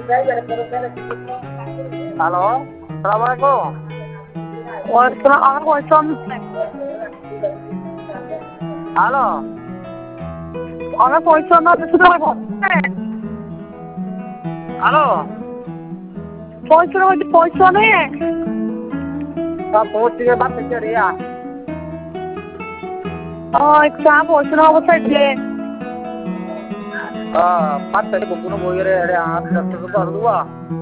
Hello, সালাম আলাইকুম। ওয়ালাইকুম আমার পয়সা হ্যালো, আমার পয়সা না শুধু হ্যালো, পয়সা নেই সব পৌঁছ থেকে বাদ থেকে রিয়া একটা পয়সা অবস্থায় যে বাদ থেকে কোনো বইয়ের আর